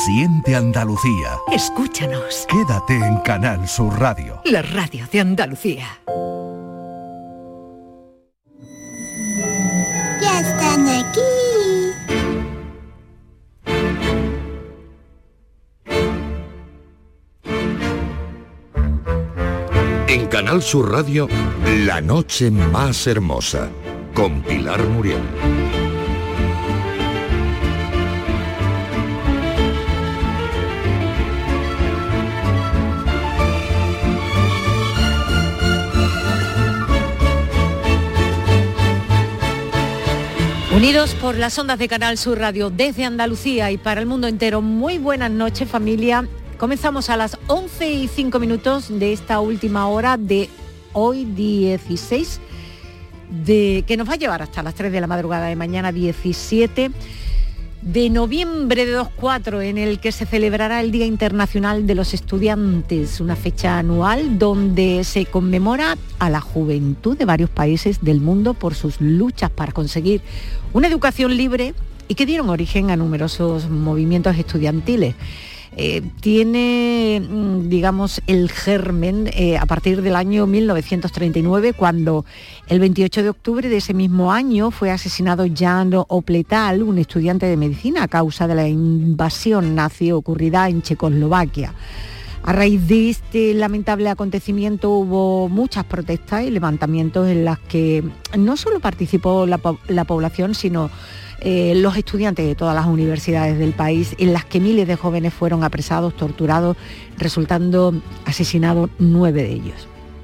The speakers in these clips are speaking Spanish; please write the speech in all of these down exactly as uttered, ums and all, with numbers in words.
Siente Andalucía. Escúchanos. Quédate en Canal Sur Radio. La radio de Andalucía. Ya están aquí. En Canal Sur Radio, La Noche Más Hermosa, con Pilar Muriel. Unidos por las ondas de Canal Sur Radio desde Andalucía y para el mundo entero, muy buenas noches, familia. Comenzamos a las once y cinco minutos de esta última hora de hoy dieciséis, de, que nos va a llevar hasta las tres de la madrugada de mañana diecisiete de noviembre de dos mil cuatro, en el que se celebrará el Día Internacional de los Estudiantes, una fecha anual donde se conmemora a la juventud de varios países del mundo por sus luchas para conseguir una educación libre y que dieron origen a numerosos movimientos estudiantiles. Eh, tiene, digamos, el germen eh, a partir del año mil novecientos treinta y nueve, cuando el veintiocho de octubre de ese mismo año fue asesinado Jan Opletal, un estudiante de medicina, a causa de la invasión nazi ocurrida en Checoslovaquia. A raíz de este lamentable acontecimiento hubo muchas protestas y levantamientos en las que no solo participó la, la población, sino Eh, los estudiantes de todas las universidades del país, en las que miles de jóvenes fueron apresados, torturados, resultando asesinados nueve de ellos.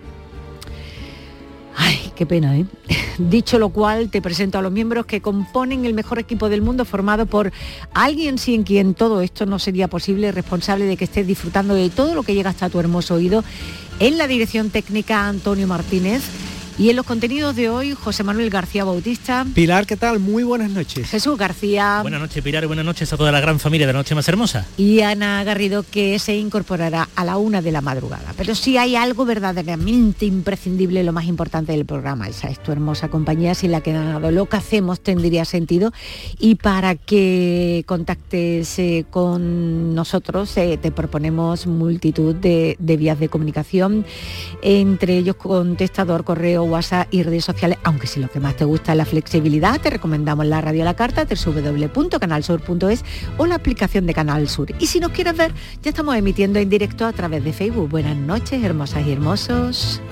Ay, qué pena, ¿eh? Dicho lo cual, te presento a los miembros que componen el mejor equipo del mundo, formado por alguien sin quien todo esto no sería posible, responsable de que estés disfrutando de todo lo que llega hasta tu hermoso oído. En la dirección técnica, Antonio Martínez. Y en los contenidos de hoy, José Manuel García Bautista. Pilar, ¿qué tal? Muy buenas noches. Jesús García. Buenas noches, Pilar, y buenas noches a toda la gran familia de La Noche Más Hermosa. Y Ana Garrido, que se incorporará a la una de la madrugada. Pero sí hay algo verdaderamente imprescindible, lo más importante del programa. Esa es tu hermosa compañía, sin la que nada lo que hacemos tendría sentido. Y para que contactes eh, con nosotros, eh, te proponemos multitud de, de vías de comunicación, entre ellos contestador, correo, WhatsApp y redes sociales, aunque si lo que más te gusta es la flexibilidad, te recomendamos la radio a la carta, doble u doble u doble u punto canal sur punto es o la aplicación de Canal Sur. Y si nos quieres ver, ya estamos emitiendo en directo a través de Facebook. Buenas noches, hermosas y hermosos.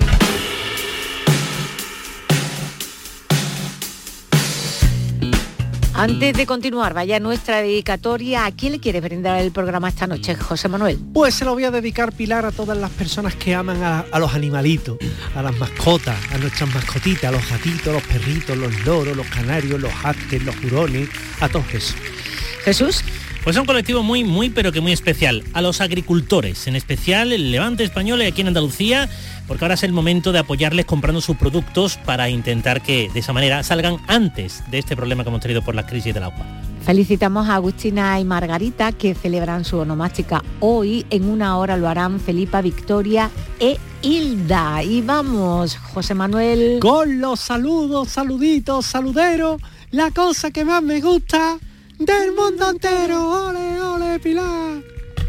Antes de continuar, vaya nuestra dedicatoria. ¿A quién le quieres brindar el programa esta noche, José Manuel? Pues se lo voy a dedicar, Pilar, a todas las personas que aman a, a los animalitos, a las mascotas, a nuestras mascotitas, a los gatitos, los perritos, los loros, los canarios, los hámsters, los hurones, a todos esos. Jesús. Pues es un colectivo muy, muy, pero que muy especial. A los agricultores, en especial el Levante español y aquí en Andalucía, porque ahora es el momento de apoyarles comprando sus productos para intentar que de esa manera salgan antes de este problema que hemos tenido por la crisis del agua. Felicitamos a Agustina y Margarita, que celebran su onomástica hoy. En una hora lo harán Felipa, Victoria e Hilda. Y vamos, José Manuel. Con los saludos, saluditos, saluderos, la cosa que más me gusta del mundo entero. ¡Ole, ole, Pilar!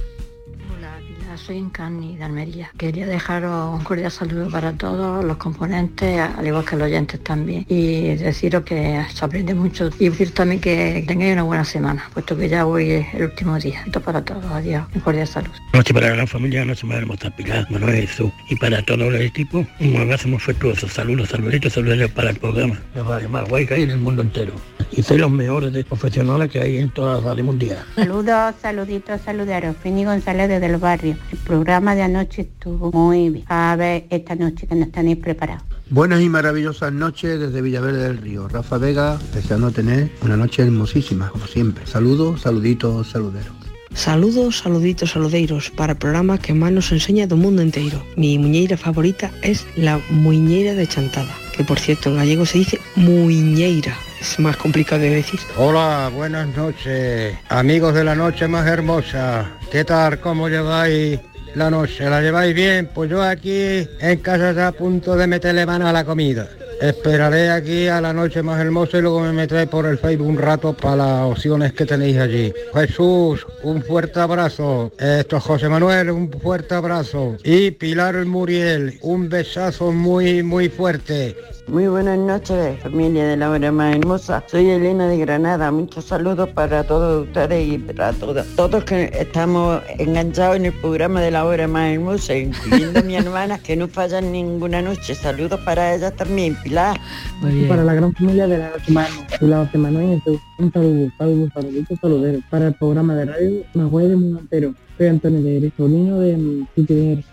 Hola, Pilar, soy Encarni de Almería. Quería dejaros un cordial saludo para todos los componentes, al igual que los oyentes también, y deciros que se aprende mucho y decir también que tengáis una buena semana, puesto que ya hoy es el último día. Esto para todos, adiós, un cordial saludo. Noche para la familia, noche más hermosa, Pilar, Manuel, Jesús, y para todos los equipos, un abrazo muy afectuoso. Saludos, saluditos, saludos para el programa. La radio más guay que hay en el mundo entero. Y soy los mejores de profesionales que hay en toda la radio mundial. Saludos, saluditos, saludaros. Fini González desde el barrio. El programa de anoche estuvo muy bien. A ver esta noche que nos tenéis preparados. Buenas y maravillosas noches desde Villaverde del Río. Rafa Vega, deseando tener una noche hermosísima, como siempre. Saludos, saluditos, saluderos. Saludos, saluditos, saludeiros para el programa que más nos enseña del mundo entero. Mi muñeira favorita es la muñeira de Chantada, que por cierto en gallego se dice muñeira. Es más complicado de decir. Hola, buenas noches, amigos de La Noche Más Hermosa. ¿Qué tal? ¿Cómo lleváis la noche? ¿La lleváis bien? Pues yo aquí en casa ya a punto de meterle mano a la comida. Esperaré aquí a la noche más hermosa y luego me meteré por el Facebook un rato para las opciones que tenéis allí. Jesús, un fuerte abrazo. Esto es José Manuel, un fuerte abrazo. Y Pilar Muriel, un besazo muy, muy fuerte. Muy buenas noches, familia de la hora más hermosa. Soy Elena de Granada. Muchos saludos para todos ustedes y para todos, todos que estamos enganchados en el programa de la hora más hermosa, incluyendo a mi hermana, que no fallan ninguna noche. Saludos para ellas también, Pilar. Muy bien. Para la gran familia de la noche más hermosa. Pilar, José Manuel, un saludo, un saludito, saludero. Para el programa de radio Magüey de Mundo Entero. Soy Antonio de Eres, niño de Sitio de Eres.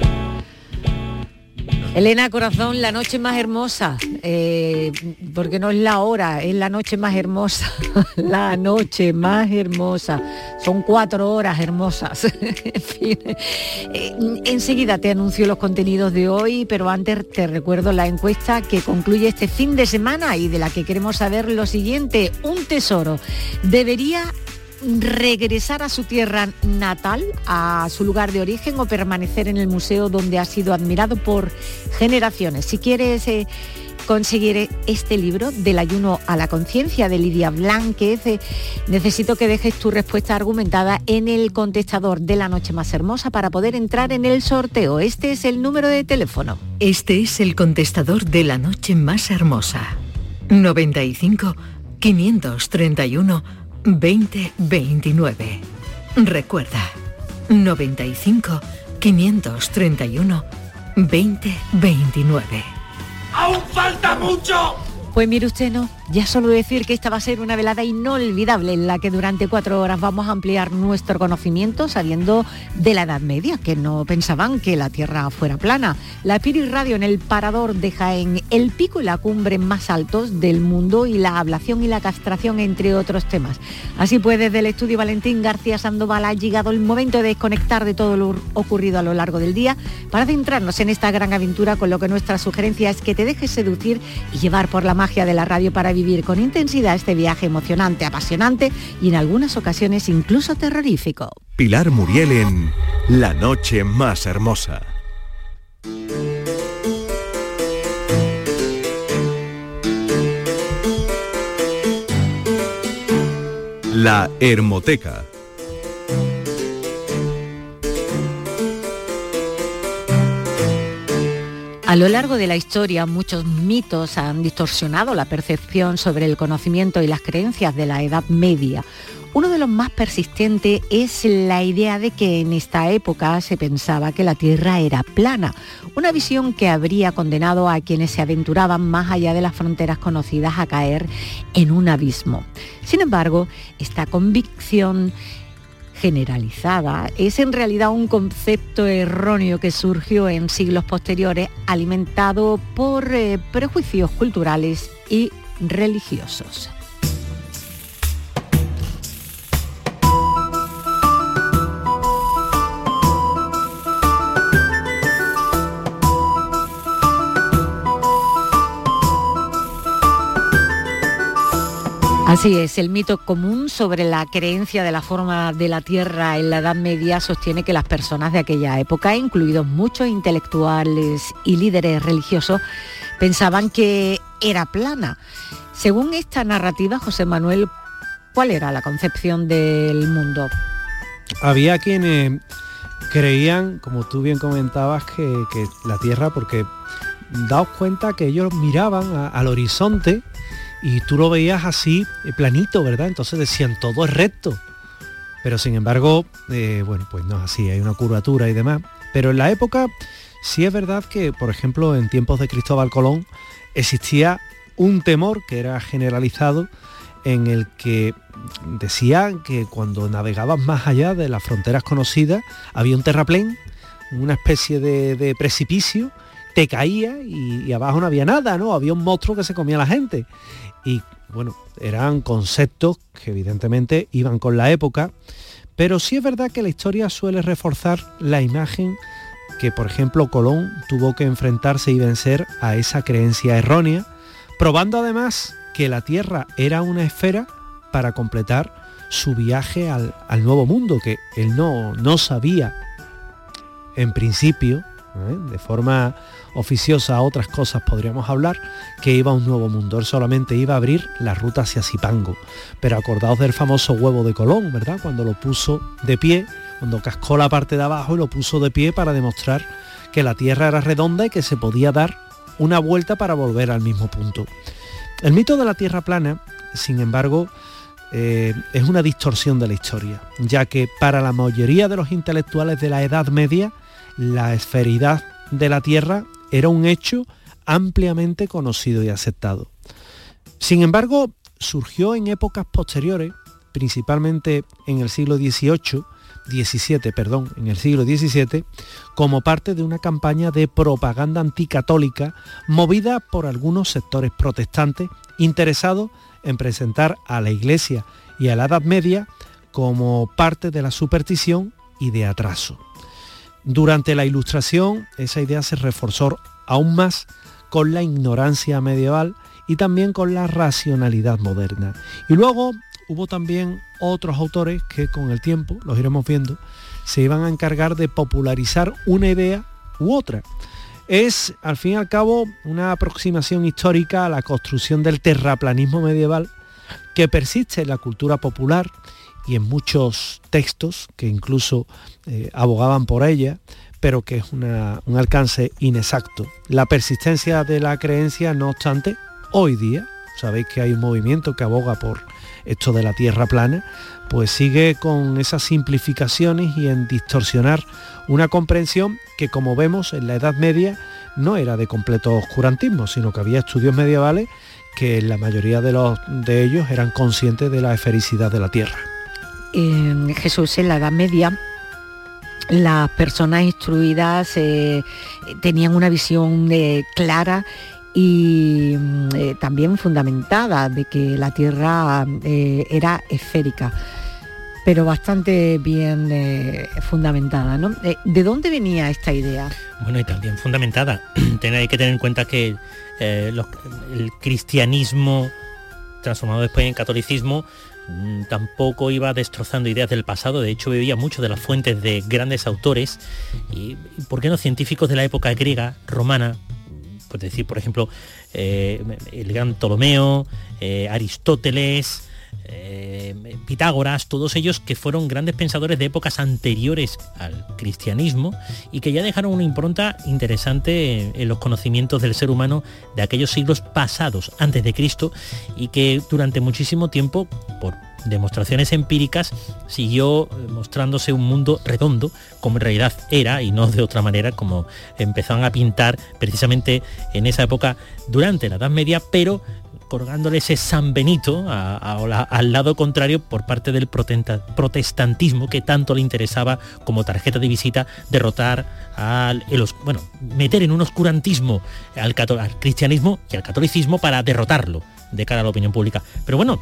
Elena, corazón, la noche más hermosa, eh, porque no es la hora, es la noche más hermosa, la noche más hermosa, son cuatro horas hermosas. En fin, eh, enseguida te anuncio los contenidos de hoy, pero antes te recuerdo la encuesta que concluye este fin de semana y de la que queremos saber lo siguiente: un tesoro debería regresar a su tierra natal, a su lugar de origen, o permanecer en el museo donde ha sido admirado por generaciones. Si quieres eh, conseguir este libro, Del ayuno a la conciencia, de Lidia Blánquez, eh, necesito que dejes tu respuesta argumentada en el contestador de La Noche Más Hermosa para poder entrar en el sorteo. Este es el número de teléfono. Este es el contestador de La Noche Más Hermosa. noventa y cinco, quinientos treinta y uno, veinte veintinueve. Recuerda, noventa y cinco, quinientos treinta y uno, veinte veintinueve. ¡Aún falta mucho! Pues mire usted, no, ya solo decir que esta va a ser una velada inolvidable en la que durante cuatro horas vamos a ampliar nuestro conocimiento sabiendo de la Edad Media, que no pensaban que la Tierra fuera plana. La Spirit Radio en el Parador de Jaén, el pico y la cumbre más altos del mundo y la ablación y la castración, entre otros temas. Así pues, desde el estudio Valentín García Sandoval ha llegado el momento de desconectar de todo lo ocurrido a lo largo del día para centrarnos en esta gran aventura, con lo que nuestra sugerencia es que te dejes seducir y llevar por la magia de la radio para vivir con intensidad este viaje emocionante, apasionante y en algunas ocasiones incluso terrorífico. Pilar Muriel en La Noche Más Hermosa. La Hermoteca. A lo largo de la historia, muchos mitos han distorsionado la percepción sobre el conocimiento y las creencias de la Edad Media. Uno de los más persistentes es la idea de que en esta época se pensaba que la Tierra era plana, una visión que habría condenado a quienes se aventuraban más allá de las fronteras conocidas a caer en un abismo. Sin embargo, esta convicción generalizada es en realidad un concepto erróneo que surgió en siglos posteriores, alimentado por eh, prejuicios culturales y religiosos. Así es, el mito común sobre la creencia de la forma de la Tierra en la Edad Media sostiene que las personas de aquella época, incluidos muchos intelectuales y líderes religiosos, pensaban que era plana. Según esta narrativa, José Manuel, ¿cuál era la concepción del mundo? Había quienes creían, como tú bien comentabas, que, que la Tierra, porque daos cuenta que ellos miraban a, al horizonte y tú lo veías así, planito, ¿verdad? Entonces decían, todo es recto. Pero sin embargo, eh, bueno, pues no es así, hay una curvatura y demás. Pero en la época sí es verdad que, por ejemplo, en tiempos de Cristóbal Colón, existía un temor que era generalizado, en el que decían que cuando navegabas más allá de las fronteras conocidas, había un terraplén, una especie de, de precipicio, te caía y, y abajo no había nada, ¿no? Había un monstruo que se comía a la gente. Y bueno, eran conceptos que evidentemente iban con la época, pero sí es verdad que la historia suele reforzar la imagen que, por ejemplo, Colón tuvo que enfrentarse y vencer a esa creencia errónea, probando además que la Tierra era una esfera para completar su viaje al, al Nuevo Mundo, que él no, no sabía en principio, ¿eh? De forma oficiosa a otras cosas podríamos hablar, que iba a un nuevo mundo. Él solamente iba a abrir la ruta hacia Zipango. Pero acordaos del famoso huevo de Colón, ¿verdad? Cuando lo puso de pie, cuando cascó la parte de abajo y lo puso de pie para demostrar que la Tierra era redonda y que se podía dar una vuelta para volver al mismo punto. El mito de la Tierra plana, sin embargo, eh, es una distorsión de la historia, ya que para la mayoría de los intelectuales de la Edad Media, la esferidad de la Tierra era un hecho ampliamente conocido y aceptado. Sin embargo, surgió en épocas posteriores, principalmente en el siglo dieciocho, diecisiete, perdón, en el siglo diecisiete, como parte de una campaña de propaganda anticatólica movida por algunos sectores protestantes interesados en presentar a la Iglesia y a la Edad Media como parte de la superstición y de atraso. Durante la Ilustración, esa idea se reforzó aún más con la ignorancia medieval y también con la racionalidad moderna. Y luego hubo también otros autores que con el tiempo, los iremos viendo, se iban a encargar de popularizar una idea u otra. Es, al fin y al cabo, una aproximación histórica a la construcción del terraplanismo medieval que persiste en la cultura popular y en muchos textos que incluso eh, abogaban por ella, pero que es una, un alcance inexacto. La persistencia de la creencia, no obstante, hoy día, sabéis que hay un movimiento que aboga por esto de la Tierra plana, pues sigue con esas simplificaciones y en distorsionar una comprensión que, como vemos, en la Edad Media no era de completo oscurantismo, sino que había estudios medievales que la mayoría de, los, de ellos eran conscientes de la esfericidad de la Tierra. Eh, Jesús, en la Edad Media las personas instruidas eh, tenían una visión eh, clara y eh, también fundamentada de que la Tierra eh, era esférica, pero bastante bien eh, fundamentada, ¿no? Eh, ¿De dónde venía esta idea? Bueno, y también fundamentada. Hay que tener en cuenta que eh, los, el cristianismo, transformado después en catolicismo, tampoco iba destrozando ideas del pasado. De hecho, bebía mucho de las fuentes de grandes autores y, ¿por qué no?, científicos de la época griega, romana. Pues decir, por ejemplo, eh, el gran Ptolomeo, eh, Aristóteles, eh, Pitágoras, todos ellos que fueron grandes pensadores de épocas anteriores al cristianismo y que ya dejaron una impronta interesante en, en los conocimientos del ser humano de aquellos siglos pasados, antes de Cristo, y que durante muchísimo tiempo, por demostraciones empíricas, siguió mostrándose un mundo redondo, como en realidad era, y no de otra manera, como empezaron a pintar precisamente en esa época durante la Edad Media, pero colgándole ese San Benito a, a, a, al lado contrario por parte del protestantismo, que tanto le interesaba como tarjeta de visita derrotar al, el, bueno, meter en un oscurantismo al, al cristianismo y al catolicismo para derrotarlo de cara a la opinión pública. Pero bueno,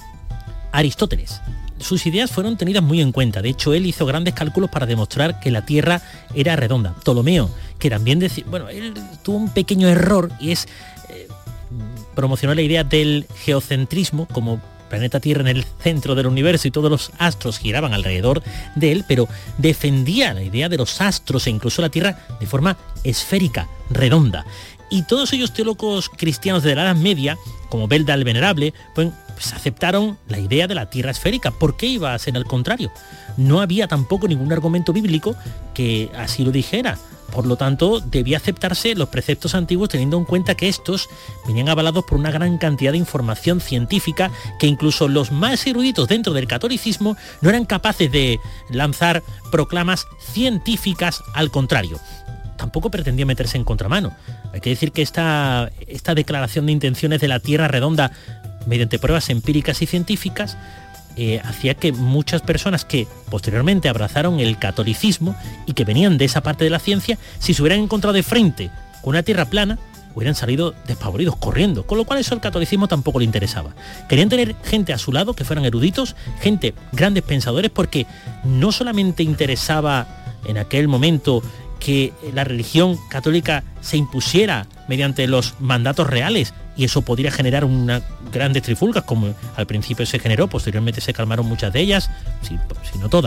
Aristóteles, sus ideas fueron tenidas muy en cuenta. De hecho, él hizo grandes cálculos para demostrar que la Tierra era redonda. Ptolomeo, que también decía, bueno, él tuvo un pequeño error y es eh, promocionó la idea del geocentrismo como planeta Tierra en el centro del universo y todos los astros giraban alrededor de él, pero defendía la idea de los astros e incluso la Tierra de forma esférica, redonda. Y todos ellos teólogos cristianos de la Edad Media, como Belda el Venerable, pues, pues aceptaron la idea de la Tierra esférica. ¿Por qué iba a ser al contrario? No había tampoco ningún argumento bíblico que así lo dijera. Por lo tanto, debía aceptarse los preceptos antiguos teniendo en cuenta que estos venían avalados por una gran cantidad de información científica que incluso los más eruditos dentro del catolicismo no eran capaces de lanzar proclamas científicas al contrario. Tampoco pretendía meterse en contramano. Hay que decir que esta, esta declaración de intenciones de la Tierra redonda mediante pruebas empíricas y científicas eh, hacía que muchas personas que posteriormente abrazaron el catolicismo y que venían de esa parte de la ciencia, si se hubieran encontrado de frente con una Tierra plana, hubieran salido despavoridos, corriendo, con lo cual eso al catolicismo tampoco le interesaba. Querían tener gente a su lado que fueran eruditos, gente, grandes pensadores, porque no solamente interesaba en aquel momento que la religión católica se impusiera mediante los mandatos reales y eso podría generar unas grandes trifulcas como al principio se generó, posteriormente se calmaron muchas de ellas, si, si no todas,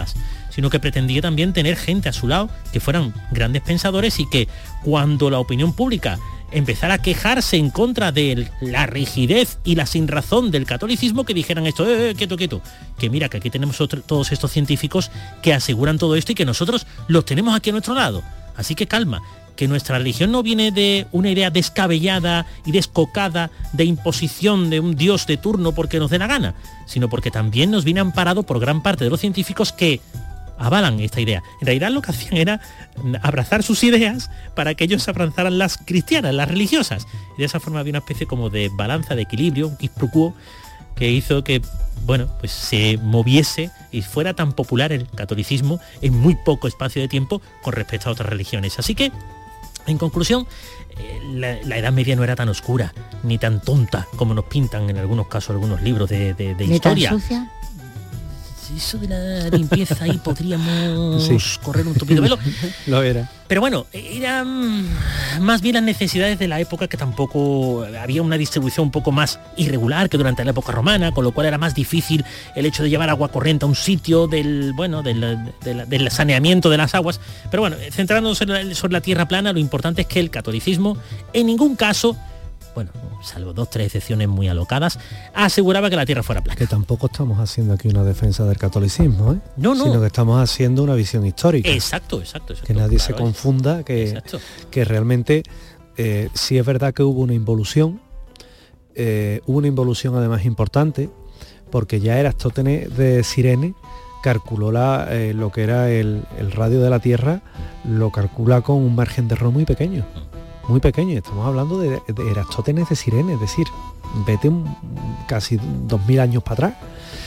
sino que pretendía también tener gente a su lado que fueran grandes pensadores y que cuando la opinión pública empezara a quejarse en contra de la rigidez y la sinrazón del catolicismo, que dijeran esto, eh, eh, quieto, quieto, que mira, que aquí tenemos otro, todos estos científicos que aseguran todo esto y que nosotros los tenemos aquí a nuestro lado. Así que calma, que nuestra religión no viene de una idea descabellada y descocada de imposición de un dios de turno porque nos dé la gana, sino porque también nos viene amparado por gran parte de los científicos que avalan esta idea. En realidad lo que hacían era abrazar sus ideas para que ellos abrazaran las cristianas, las religiosas. Y de esa forma había una especie como de balanza, de equilibrio, un quid pro quo, que hizo que, bueno, pues se moviese y fuera tan popular el catolicismo en muy poco espacio de tiempo con respecto a otras religiones. Así que, en conclusión, eh, la, la Edad Media no era tan oscura, ni tan tonta como nos pintan en algunos casos algunos libros de, de, de historia. ¿Tan sucia? Eso de la limpieza ahí podríamos sí. correr un tupido velo. Lo era. Pero bueno, eran más bien las necesidades de la época, que tampoco había una distribución un poco más irregular que durante la época romana, con lo cual era más difícil el hecho de llevar agua corriente a un sitio del, bueno, del, del, del saneamiento de las aguas. Pero bueno, centrándonos sobre la tierra plana, lo importante es que el catolicismo en ningún caso, bueno, salvo dos, tres excepciones muy alocadas, aseguraba que la Tierra fuera plana. Que tampoco estamos haciendo aquí una defensa del catolicismo, ¿eh? No, no. Sino que estamos haciendo una visión histórica. Exacto, exacto. exacto Que nadie claro, se confunda, que, que realmente eh, sí es verdad que hubo una involución, eh, hubo una involución además importante, porque ya Eratóstenes de Cirene calculó la, eh, lo que era el, el radio de la Tierra, lo calcula con un margen de error muy pequeño. Muy pequeño, estamos hablando de, de Eratóstenes de Cirene, es decir, vete un, casi dos mil años para atrás.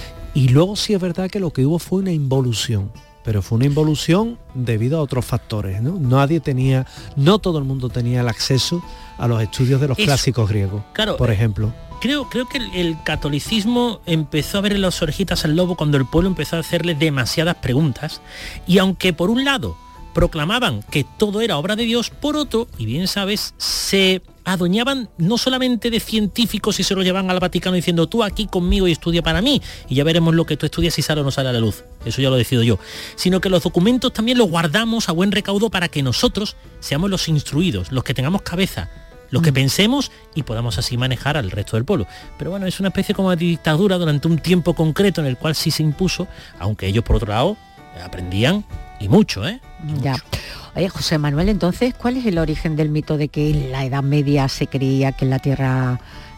Y luego sí es verdad que lo que hubo fue una involución, pero fue una involución debido a otros factores, ¿no? Nadie tenía, no todo el mundo tenía el acceso a los estudios de los Eso, clásicos griegos, claro, por ejemplo. Creo, creo que el, el catolicismo empezó a ver en las orejitas al lobo cuando el pueblo empezó a hacerle demasiadas preguntas, y aunque por un lado proclamaban que todo era obra de Dios, por otro, y bien sabes, se adueñaban no solamente de científicos y se lo llevaban al Vaticano diciendo tú aquí conmigo y estudia para mí y ya veremos lo que tú estudias si sale o no sale a la luz, eso ya lo decido yo, sino que los documentos también los guardamos a buen recaudo para que nosotros seamos los instruidos, los que tengamos cabeza, los que pensemos y podamos así manejar al resto del pueblo. Pero bueno, es una especie como de dictadura durante un tiempo concreto en el cual sí se impuso, aunque ellos por otro lado aprendían y mucho, ¿eh? Mucho. Ya. Oye, José Manuel, entonces, ¿cuál es el origen del mito de que en la Edad Media se creía que la Tierra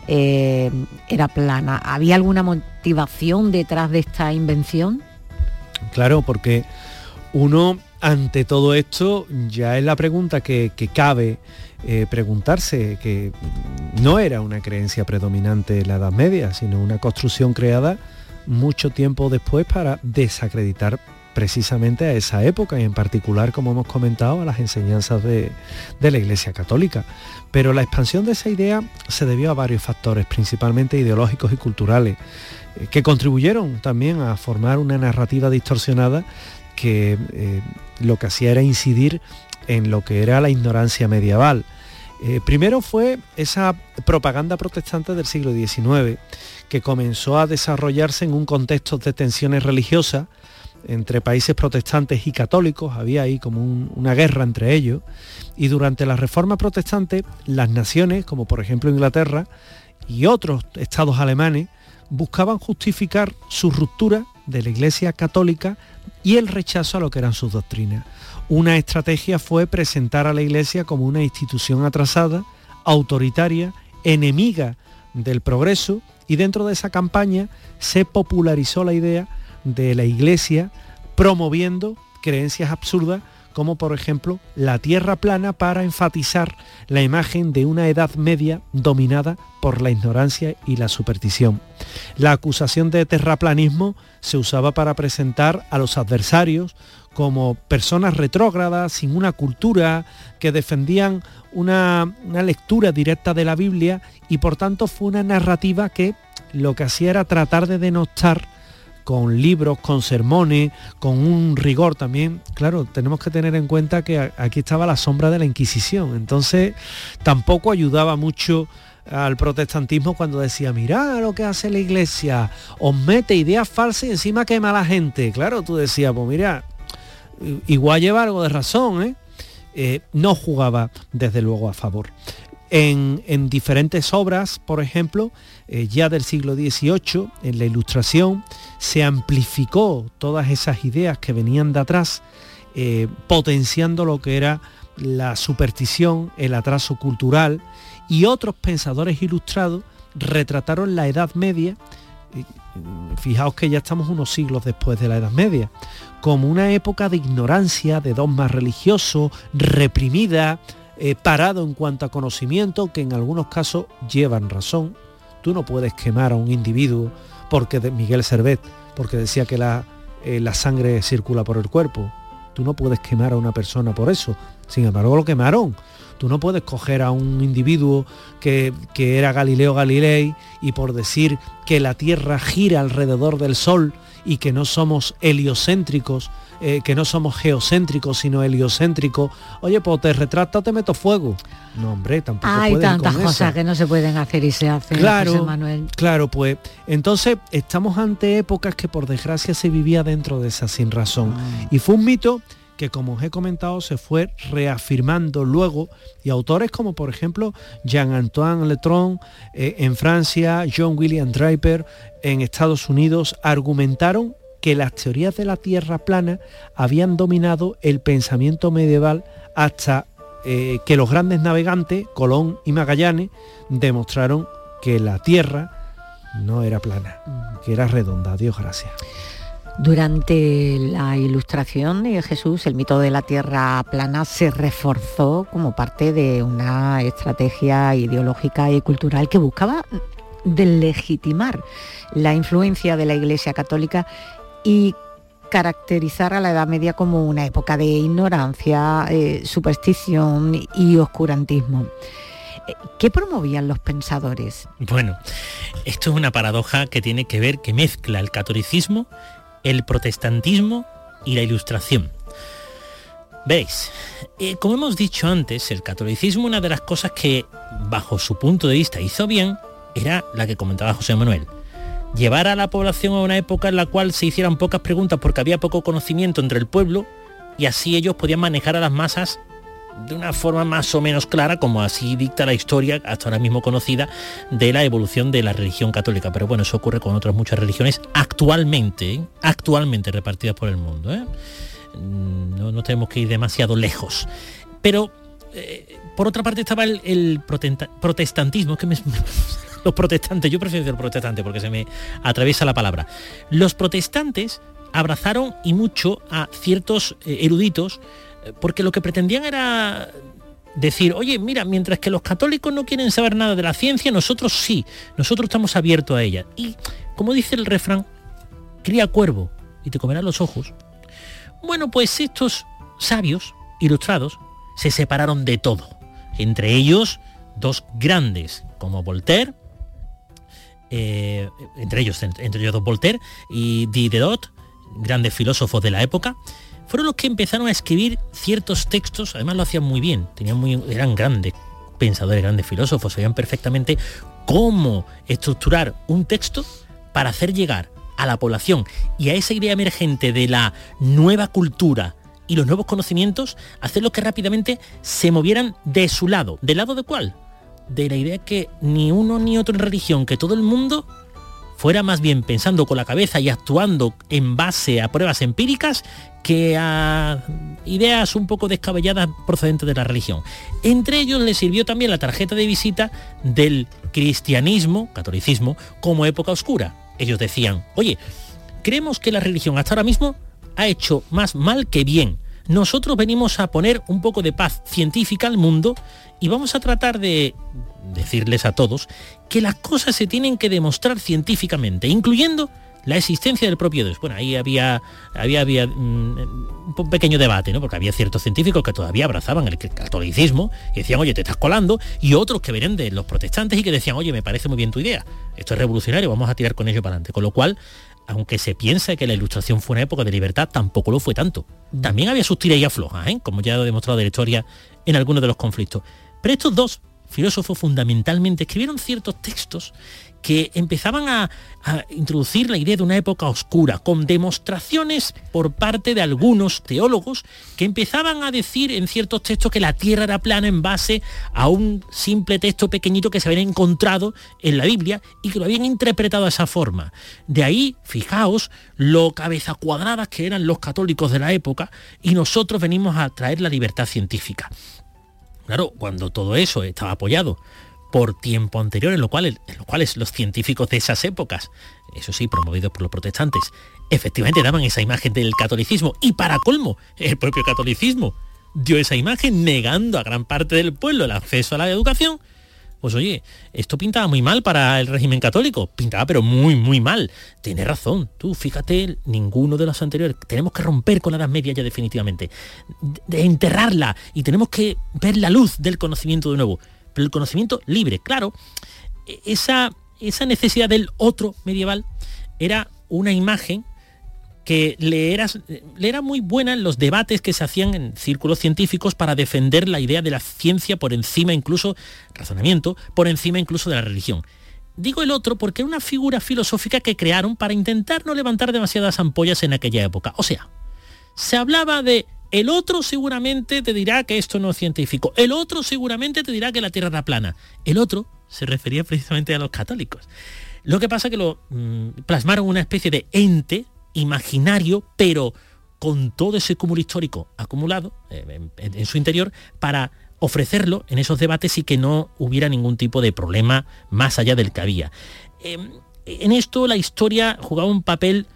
eh, era plana? ¿Había alguna motivación detrás de esta invención? Claro, porque uno, ante todo esto, ya es la pregunta que, que cabe eh, preguntarse, que no era una creencia predominante en la Edad Media, sino una construcción creada mucho tiempo después para desacreditar precisamente a esa época y en particular, como hemos comentado, a las enseñanzas de, de la Iglesia Católica. Pero la expansión de esa idea se debió a varios factores, principalmente ideológicos y culturales, eh, que contribuyeron también a formar una narrativa distorsionada que eh, lo que hacía era incidir en lo que era la ignorancia medieval. Eh, primero fue esa propaganda protestante del siglo diecinueve, que comenzó a desarrollarse en un contexto de tensiones religiosas entre países protestantes y católicos, había ahí como un, una guerra entre ellos, y durante la Reforma Protestante las naciones, como por ejemplo Inglaterra y otros estados alemanes, buscaban justificar su ruptura de la Iglesia Católica y el rechazo a lo que eran sus doctrinas. Una estrategia fue presentar a la Iglesia como una institución atrasada, autoritaria, enemiga del progreso, y dentro de esa campaña se popularizó la idea de la Iglesia promoviendo creencias absurdas como por ejemplo la tierra plana, para enfatizar la imagen de una Edad Media dominada por la ignorancia y la superstición. La acusación de terraplanismo se usaba para presentar a los adversarios como personas retrógradas, sin una cultura, que defendían una, una lectura directa de la Biblia, y por tanto fue una narrativa que lo que hacía era tratar de denostar con libros, con sermones, con un rigor también. Claro, tenemos que tener en cuenta que aquí estaba la sombra de la Inquisición, entonces tampoco ayudaba mucho al protestantismo cuando decía, mirad lo que hace la Iglesia, os mete ideas falsas y encima quema a la gente. Claro, tú decías, pues mira, igual lleva algo de razón, ¿eh? Eh, no jugaba desde luego a favor. En, en diferentes obras, por ejemplo, eh, ya del siglo dieciocho, en la Ilustración, se amplificó todas esas ideas que venían de atrás, eh, potenciando lo que era la superstición, el atraso cultural, y otros pensadores ilustrados retrataron la Edad Media, eh, fijaos que ya estamos unos siglos después de la Edad Media, como una época de ignorancia, de dogmas religiosos, reprimida, eh, parado en cuanto a conocimiento, que en algunos casos llevan razón. Tú no puedes quemar a un individuo porque de Miguel Servet, porque decía que la, eh, la sangre circula por el cuerpo. Tú no puedes quemar a una persona por eso. Sin embargo, lo quemaron. Tú no puedes coger a un individuo que, que era Galileo Galilei y por decir que la Tierra gira alrededor del Sol y que no somos heliocéntricos, eh, que no somos geocéntricos, sino heliocéntricos, oye, pues te retracta o te meto fuego. No, hombre, tampoco hay puedes tantas con cosas esa. que no se pueden hacer y se hacen, Claro, José Manuel. claro, pues entonces estamos ante épocas que por desgracia se vivía dentro de esa sin razón. Ah. Y fue un mito que, como os he comentado, se fue reafirmando luego, y autores como por ejemplo Jean-Antoine Letron eh, en Francia, John William Draper en Estados Unidos, argumentaron que las teorías de la Tierra plana habían dominado el pensamiento medieval hasta eh, que los grandes navegantes, Colón y Magallanes, demostraron que la Tierra no era plana, que era redonda. Dios gracias. Durante la Ilustración de Jesús, el mito de la Tierra plana se reforzó como parte de una estrategia ideológica y cultural que buscaba deslegitimar la influencia de la Iglesia Católica y caracterizar a la Edad Media como una época de ignorancia, eh, superstición y oscurantismo. ¿Qué promovían los pensadores? Bueno, esto es una paradoja que tiene que ver, que mezcla el catolicismo, el protestantismo y la Ilustración. Veis, eh, como hemos dicho antes, el catolicismo, una de las cosas que, bajo su punto de vista, hizo bien, era la que comentaba José Manuel. Llevar a la población a una época en la cual se hicieran pocas preguntas porque había poco conocimiento entre el pueblo, y así ellos podían manejar a las masas de una forma más o menos clara, como así dicta la historia hasta ahora mismo conocida de la evolución de la religión católica. Pero bueno, eso ocurre con otras muchas religiones actualmente, ¿eh? actualmente repartidas por el mundo, ¿eh? No, no tenemos que ir demasiado lejos. Pero eh, por otra parte estaba el, el protestantismo, que me, los protestantes, yo prefiero decir protestante porque se me atraviesa la palabra. Los protestantes abrazaron y mucho a ciertos eh, eruditos, porque lo que pretendían era decir, oye, mira, mientras que los católicos no quieren saber nada de la ciencia, nosotros sí, nosotros estamos abiertos a ella. Y, como dice el refrán, cría cuervo y te comerán los ojos. Bueno, pues estos sabios ilustrados se separaron de todo. Entre ellos, dos grandes, como Voltaire, eh, entre ellos, entre ellos dos Voltaire y Diderot, grandes filósofos de la época, fueron los que empezaron a escribir ciertos textos. Además lo hacían muy bien, tenían muy, eran grandes pensadores, grandes filósofos, sabían perfectamente cómo estructurar un texto para hacer llegar a la población y a esa idea emergente de la nueva cultura y los nuevos conocimientos, hacerlos que rápidamente se movieran de su lado. ¿Del lado de cuál? De la idea que ni uno ni otro en religión, que todo el mundo fuera más bien pensando con la cabeza y actuando en base a pruebas empíricas que a ideas un poco descabelladas procedentes de la religión. Entre ellos les sirvió también la tarjeta de visita del cristianismo, catolicismo, como época oscura. Ellos decían, oye, creemos que la religión hasta ahora mismo ha hecho más mal que bien. Nosotros venimos a poner un poco de paz científica al mundo y vamos a tratar de decirles a todos que las cosas se tienen que demostrar científicamente, incluyendo la existencia del propio Dios. Bueno, ahí había, había, había um, un pequeño debate, ¿no? Porque había ciertos científicos que todavía abrazaban el catolicismo y decían, oye, te estás colando, y otros que venían de los protestantes y que decían, oye, me parece muy bien tu idea, esto es revolucionario, vamos a tirar con ello para adelante. Con lo cual, aunque se piensa que la Ilustración fue una época de libertad, tampoco lo fue tanto. También había sus tiras y aflojas, ¿eh? Como ya he demostrado de la historia en algunos de los conflictos. Pero estos dos filósofos fundamentalmente escribieron ciertos textos que empezaban a, a introducir la idea de una época oscura, con demostraciones por parte de algunos teólogos que empezaban a decir en ciertos textos que la Tierra era plana en base a un simple texto pequeñito que se había encontrado en la Biblia y que lo habían interpretado de esa forma. De ahí, fijaos, lo cabeza cuadradas que eran los católicos de la época, y nosotros venimos a traer la libertad científica. Claro, cuando todo eso estaba apoyado por tiempo anterior, en, lo cual, en los cuales los científicos de esas épocas, eso sí, promovidos por los protestantes, efectivamente daban esa imagen del catolicismo, y para colmo, el propio catolicismo dio esa imagen negando a gran parte del pueblo el acceso a la educación, pues oye, esto pintaba muy mal para el régimen católico, pintaba pero muy, muy mal. Tienes razón, tú fíjate, ninguno de los anteriores, tenemos que romper con la Edad Media ya definitivamente, de enterrarla, y tenemos que ver la luz del conocimiento de nuevo. Pero el conocimiento libre, claro, esa, esa necesidad del otro medieval era una imagen que le era, le era muy buena en los debates que se hacían en círculos científicos para defender la idea de la ciencia por encima, incluso, razonamiento, por encima incluso de la religión. Digo el otro porque era una figura filosófica que crearon para intentar no levantar demasiadas ampollas en aquella época. O sea, se hablaba de el otro seguramente te dirá que esto no es científico. El otro seguramente te dirá que la Tierra era plana. El otro se refería precisamente a los católicos. Lo que pasa es que lo mmm, plasmaron una especie de ente imaginario, pero con todo ese cúmulo histórico acumulado eh, en, en su interior, para ofrecerlo en esos debates y que no hubiera ningún tipo de problema más allá del que había. Eh, en esto la historia jugaba un papel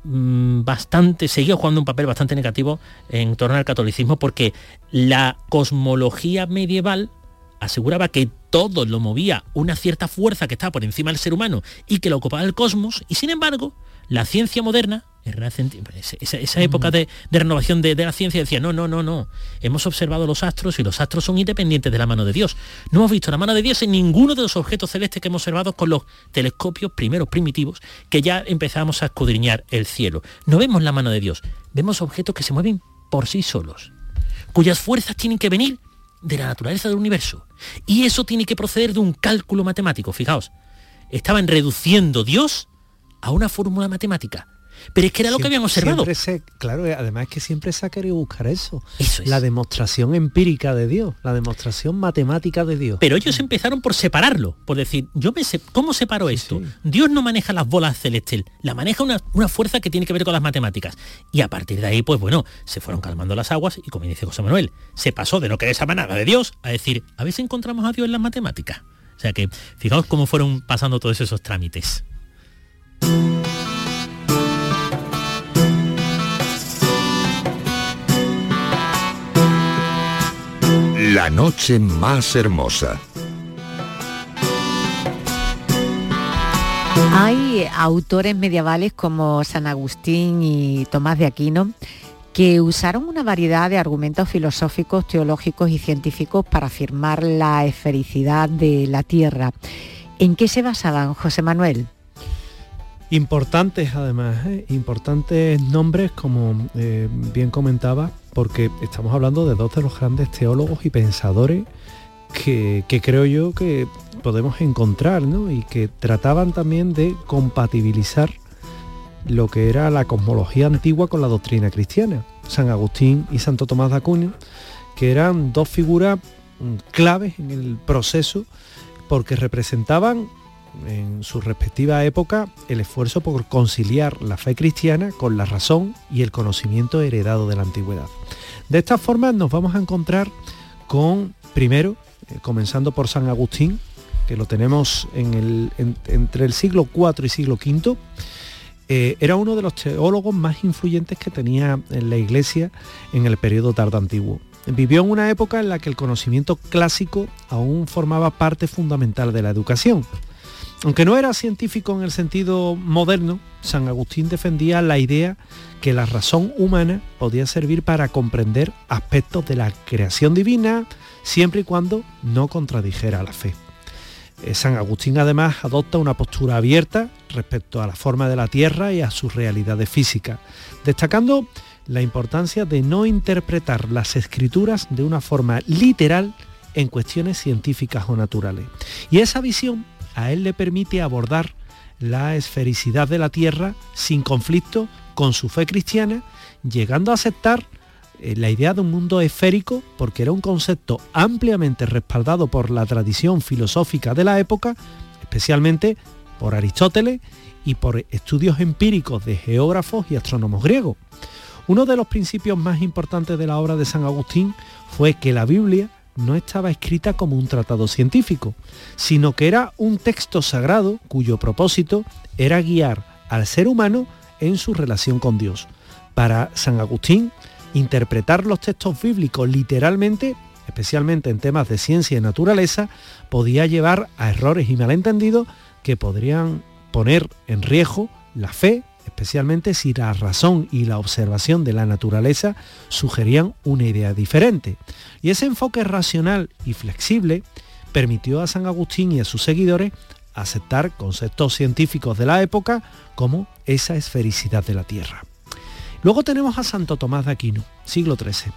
bastante, seguía jugando un papel bastante negativo en torno al catolicismo, porque la cosmología medieval aseguraba que todo lo movía una cierta fuerza que estaba por encima del ser humano y que lo ocupaba el cosmos, y sin embargo la ciencia moderna, esa, esa época de, de renovación de, de la ciencia, decía no, no, no, no, hemos observado los astros y los astros son independientes de la mano de Dios. No hemos visto la mano de Dios en ninguno de los objetos celestes que hemos observado con los telescopios primeros primitivos, que ya empezamos a escudriñar el cielo. No vemos la mano de Dios, vemos objetos que se mueven por sí solos, cuyas fuerzas tienen que venir de la naturaleza del universo, y eso tiene que proceder de un cálculo matemático. Fijaos, estaban reduciendo Dios a una fórmula matemática, pero es que era lo siempre, que habían observado. Se, claro, además es que siempre se ha querido buscar eso, eso es. La demostración empírica de Dios, la demostración matemática de Dios. Pero ellos empezaron por separarlo, por decir, yo me sé, ¿cómo separo esto? Sí. Dios no maneja las bolas celestes, la maneja una, una fuerza que tiene que ver con las matemáticas. Y a partir de ahí, pues bueno, se fueron calmando las aguas, y como dice José Manuel, se pasó de no querer saber nada de Dios a decir, a ver si encontramos a Dios en las matemáticas. O sea que, fijaos cómo fueron pasando todos esos trámites. La noche más hermosa. Hay autores medievales como San Agustín y Tomás de Aquino que usaron una variedad de argumentos filosóficos, teológicos y científicos para afirmar la esfericidad de la Tierra. ¿En qué se basaban, José Manuel? Importantes además, ¿eh? importantes nombres, como eh, bien comentaba, porque estamos hablando de dos de los grandes teólogos y pensadores que, que creo yo que podemos encontrar, ¿no? Y que trataban también de compatibilizar lo que era la cosmología antigua con la doctrina cristiana. San Agustín y Santo Tomás de Aquino, que eran dos figuras claves en el proceso, porque representaban en su respectiva época el esfuerzo por conciliar la fe cristiana con la razón y el conocimiento heredado de la antigüedad. De esta forma nos vamos a encontrar con, primero, eh, comenzando por San Agustín, que lo tenemos en el, en, entre el siglo cuarto y siglo quinto, eh, era uno de los teólogos más influyentes que tenía en la Iglesia en el periodo tardoantiguo. Vivió en una época en la que el conocimiento clásico aún formaba parte fundamental de la educación. Aunque no era científico en el sentido moderno, San Agustín defendía la idea que la razón humana podía servir para comprender aspectos de la creación divina, siempre y cuando no contradijera la fe. San Agustín además adopta una postura abierta respecto a la forma de la Tierra y a sus realidades físicas, destacando la importancia de no interpretar las escrituras de una forma literal en cuestiones científicas o naturales. Y esa visión a él le permite abordar la esfericidad de la Tierra sin conflicto con su fe cristiana, llegando a aceptar eh, la idea de un mundo esférico, porque era un concepto ampliamente respaldado por la tradición filosófica de la época, especialmente por Aristóteles y por estudios empíricos de geógrafos y astrónomos griegos. Uno de los principios más importantes de la obra de San Agustín fue que la Biblia no estaba escrita como un tratado científico, sino que era un texto sagrado cuyo propósito era guiar al ser humano en su relación con Dios. Para San Agustín, interpretar los textos bíblicos literalmente, especialmente en temas de ciencia y naturaleza, podía llevar a errores y malentendidos que podrían poner en riesgo la fe, especialmente si la razón y la observación de la naturaleza sugerían una idea diferente. Y ese enfoque racional y flexible permitió a San Agustín y a sus seguidores aceptar conceptos científicos de la época como esa esfericidad de la Tierra. Luego tenemos a Santo Tomás de Aquino, siglo trece,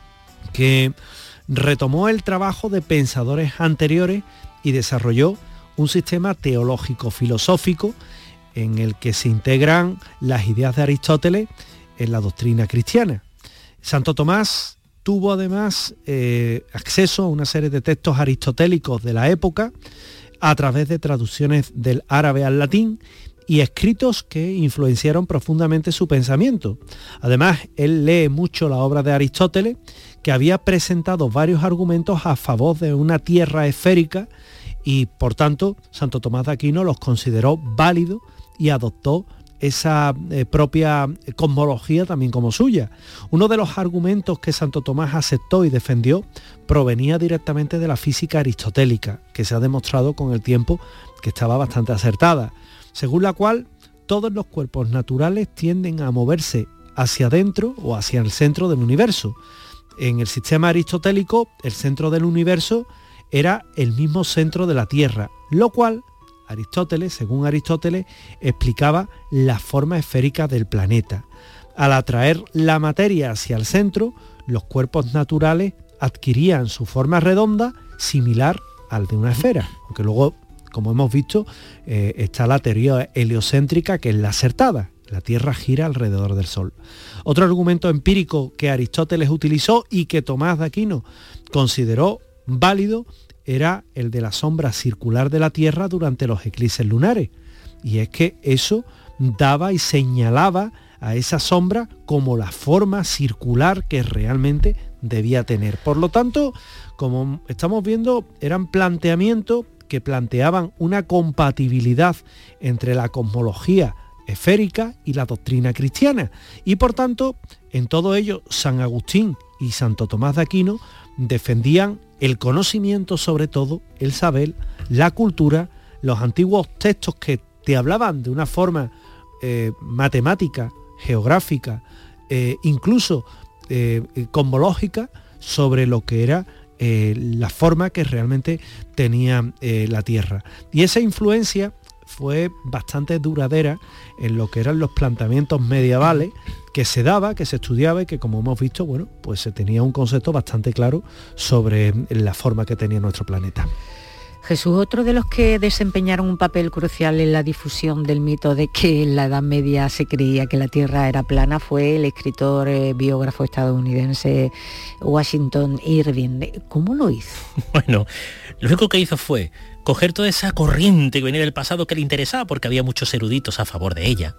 que retomó el trabajo de pensadores anteriores y desarrolló un sistema teológico-filosófico en el que se integran las ideas de Aristóteles en la doctrina cristiana. Santo Tomás tuvo además eh, acceso a una serie de textos aristotélicos de la época a través de traducciones del árabe al latín y escritos que influenciaron profundamente su pensamiento. Además, él lee mucho la obra de Aristóteles, que había presentado varios argumentos a favor de una tierra esférica y, por tanto, Santo Tomás de Aquino los consideró válidos y adoptó esa eh, propia cosmología también como suya. Uno de los argumentos que Santo Tomás aceptó y defendió provenía directamente de la física aristotélica, que se ha demostrado con el tiempo que estaba bastante acertada, según la cual todos los cuerpos naturales tienden a moverse hacia adentro o hacia el centro del universo. En el sistema aristotélico, el centro del universo era el mismo centro de la Tierra, lo cual Aristóteles, según Aristóteles, explicaba la forma esférica del planeta. Al atraer la materia hacia el centro, los cuerpos naturales adquirían su forma redonda similar al de una esfera, aunque luego, como hemos visto, eh, está la teoría heliocéntrica, que es la acertada. La Tierra gira alrededor del Sol. Otro argumento empírico que Aristóteles utilizó y que Tomás de Aquino consideró válido era el de la sombra circular de la Tierra durante los eclipses lunares. Y es que eso daba y señalaba a esa sombra como la forma circular que realmente debía tener. Por lo tanto, como estamos viendo, eran planteamientos que planteaban una compatibilidad entre la cosmología esférica y la doctrina cristiana. Y por tanto, en todo ello, San Agustín y Santo Tomás de Aquino defendían el conocimiento, sobre todo el saber, la cultura, los antiguos textos que te hablaban de una forma eh, matemática, geográfica, eh, incluso eh, cosmológica, sobre lo que era eh, la forma que realmente tenía eh, la Tierra. Y esa influencia fue bastante duradera en lo que eran los planteamientos medievales que se daba, que se estudiaba y que, como hemos visto, bueno, pues se tenía un concepto bastante claro sobre la forma que tenía nuestro planeta. Jesús, otro de los que desempeñaron un papel crucial en la difusión del mito de que en la Edad Media se creía que la Tierra era plana fue el escritor, eh, biógrafo estadounidense Washington Irving. ¿Cómo lo hizo? Bueno, lo único que hizo fue coger toda esa corriente que venía del pasado que le interesaba, porque había muchos eruditos a favor de ella,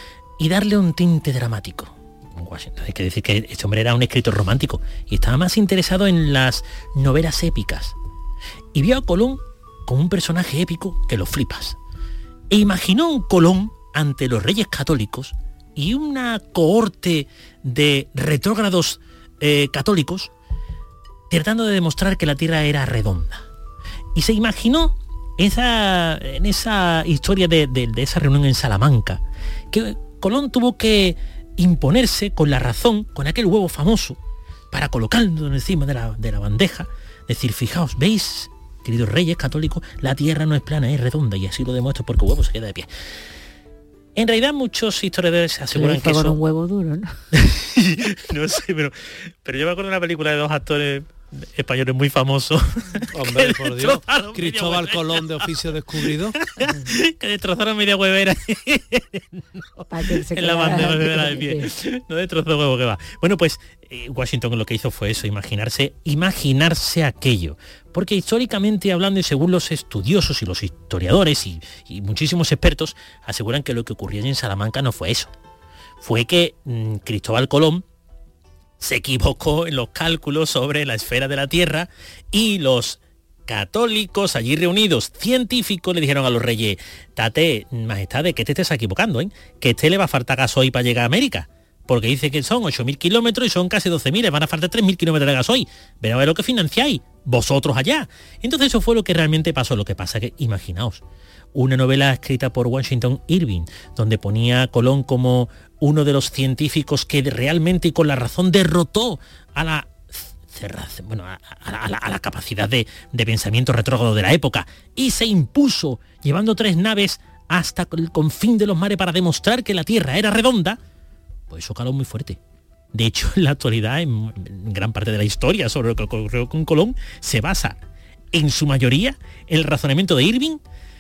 y darle un tinte dramático. Washington, hay que decir que este hombre era un escritor romántico y estaba más interesado en las novelas épicas. Y vio a Colón como un personaje épico que lo flipas. E imaginó un Colón ante los reyes católicos y una cohorte de retrógrados eh, católicos tratando de demostrar que la Tierra era redonda. Y se imaginó esa, en esa historia de, de, de esa reunión en Salamanca, que Colón tuvo que imponerse con la razón, con aquel huevo famoso, para colocarlo encima de la, de la bandeja, decir, fijaos, ¿veis, queridos reyes católicos? La Tierra no es plana, es redonda, y así lo demuestro porque el huevo se queda de pie. En realidad muchos historiadores aseguran que eso... un huevo duro, ¿no? No sé, pero, pero yo me acuerdo de una película de dos actores españoles muy famosos. Hombre, por Dios. Cristóbal Colón de oficio descubridor. Que destrozaron media huevera no, en la banda huevera de pie. No destrozó huevo que va. Bueno, pues eh, Washington lo que hizo fue eso, imaginarse, imaginarse aquello. Porque históricamente hablando, y según los estudiosos y los historiadores y, y muchísimos expertos, aseguran que lo que ocurrió en Salamanca no fue eso. Fue que mmm, Cristóbal Colón se equivocó en los cálculos sobre la esfera de la Tierra y los católicos allí reunidos, científicos, le dijeron a los reyes: tate, majestades, que te estés equivocando, ¿eh? Que este le va a faltar gasoil para llegar a América. Porque dice que son ocho mil kilómetros y son casi doce mil, van a faltar tres mil kilómetros de gasoil. Verá a ver lo que financiáis, vosotros allá. Entonces eso fue lo que realmente pasó. Lo que pasa que, imaginaos, una novela escrita por Washington Irving, donde ponía a Colón como uno de los científicos que realmente y con la razón derrotó a la, bueno, a, a, la, a la capacidad de, de pensamiento retrógrado de la época y se impuso llevando tres naves hasta el confín de los mares para demostrar que la Tierra era redonda. Pues eso caló muy fuerte. De hecho, en la actualidad, en, en gran parte de la historia sobre lo que ocurrió con Colón, se basa en su mayoría el razonamiento de Irving,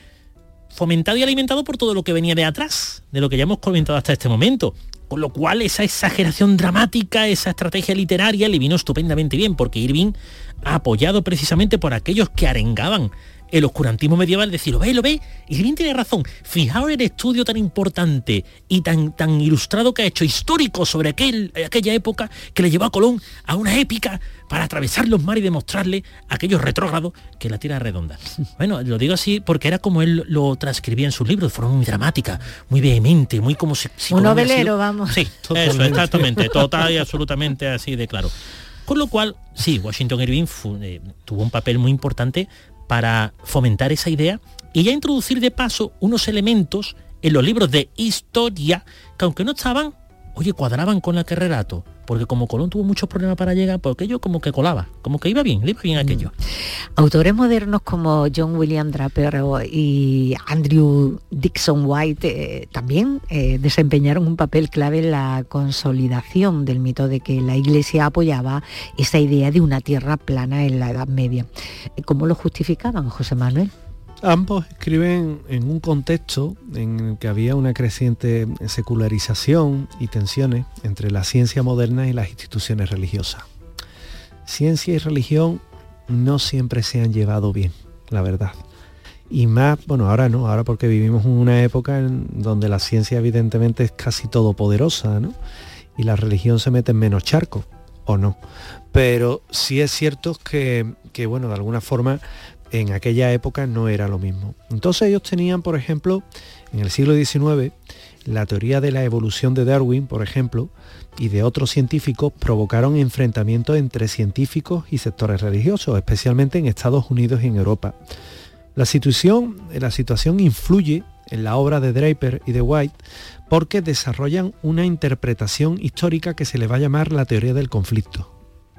fomentado y alimentado por todo lo que venía de atrás, de lo que ya hemos comentado hasta este momento. Con lo cual, esa exageración dramática, esa estrategia literaria le vino estupendamente bien, porque Irving, apoyado precisamente por aquellos que arengaban el oscurantismo medieval, decir, lo ve, lo ve, Irving tiene razón. Fijaos en el estudio tan importante y tan, tan ilustrado que ha hecho, histórico sobre aquel, aquella época, que le llevó a Colón a una épica para atravesar los mares y demostrarle a aquellos retrógrados que la Tierra es redonda. Bueno, lo digo así porque era como él lo transcribía en sus libros, de forma muy dramática, muy vehemente, muy como si... si un novelero, sido... vamos. Sí, totalmente. Eso, exactamente, total y absolutamente así de claro. Con lo cual, sí, Washington Irving fue, eh, tuvo un papel muy importante para fomentar esa idea y ya introducir de paso unos elementos en los libros de historia que, aunque no estaban, oye, cuadraban con la que relato, porque como Colón tuvo muchos problemas para llegar, pues aquello como que colaba, como que iba bien, le iba bien aquello. Autores modernos como John William Draper y Andrew Dixon White eh, también eh, desempeñaron un papel clave en la consolidación del mito de que la Iglesia apoyaba esa idea de una tierra plana en la Edad Media. ¿Cómo lo justificaban, José Manuel? Ambos escriben en un contexto en el que había una creciente secularización y tensiones entre la ciencia moderna y las instituciones religiosas. Ciencia y religión no siempre se han llevado bien, la verdad. Y más, bueno, ahora no, ahora porque vivimos en una época en donde la ciencia evidentemente es casi todopoderosa, ¿no? Y la religión se mete en menos charcos, o no. Pero sí es cierto que, que bueno, de alguna forma en aquella época no era lo mismo. Entonces ellos tenían, por ejemplo, en el siglo diecinueve, la teoría de la evolución de Darwin, por ejemplo, y de otros científicos provocaron enfrentamientos entre científicos y sectores religiosos, especialmente en Estados Unidos y en Europa. La situación, la situación influye en la obra de Draper y de White porque desarrollan una interpretación histórica que se le va a llamar la teoría del conflicto.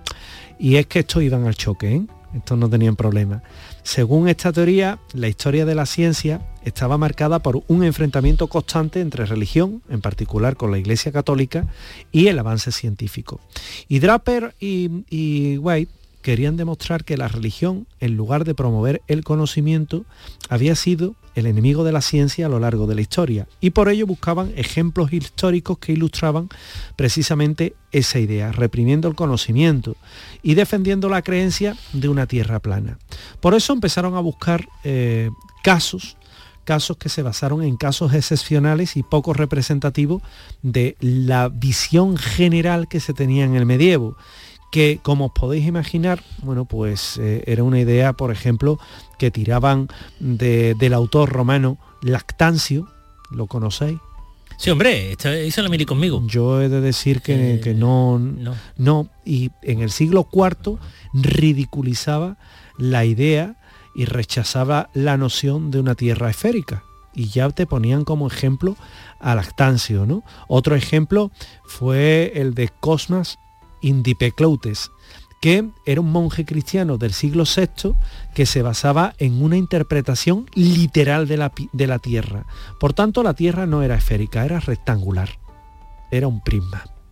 Y es que estos iban al choque, ¿eh? Estos no tenían problema. Según esta teoría, la historia de la ciencia estaba marcada por un enfrentamiento constante entre religión, en particular con la Iglesia Católica, y el avance científico. Y Draper y, y White querían demostrar que la religión, en lugar de promover el conocimiento, había sido el enemigo de la ciencia a lo largo de la historia, y por ello buscaban ejemplos históricos que ilustraban precisamente esa idea, reprimiendo el conocimiento y defendiendo la creencia de una tierra plana. Por eso empezaron a buscar eh, casos, casos que se basaron en casos excepcionales y poco representativos de la visión general que se tenía en el medievo, que, como os podéis imaginar, bueno, pues eh, era una idea, por ejemplo, que tiraban de, del autor romano Lactancio. ¿Lo conocéis? Sí, hombre, eso lo miré conmigo. Yo he de decir que, eh, que no, no, no, y en el siglo cuarto ridiculizaba la idea y rechazaba la noción de una tierra esférica. Y ya te ponían como ejemplo a Lactancio, ¿no? Otro ejemplo fue el de Cosmas Indipecloutes, que era un monje cristiano del siglo sexto que se basaba en una interpretación literal de la, de la Tierra. Por tanto, la Tierra no era esférica, era rectangular, era un prisma.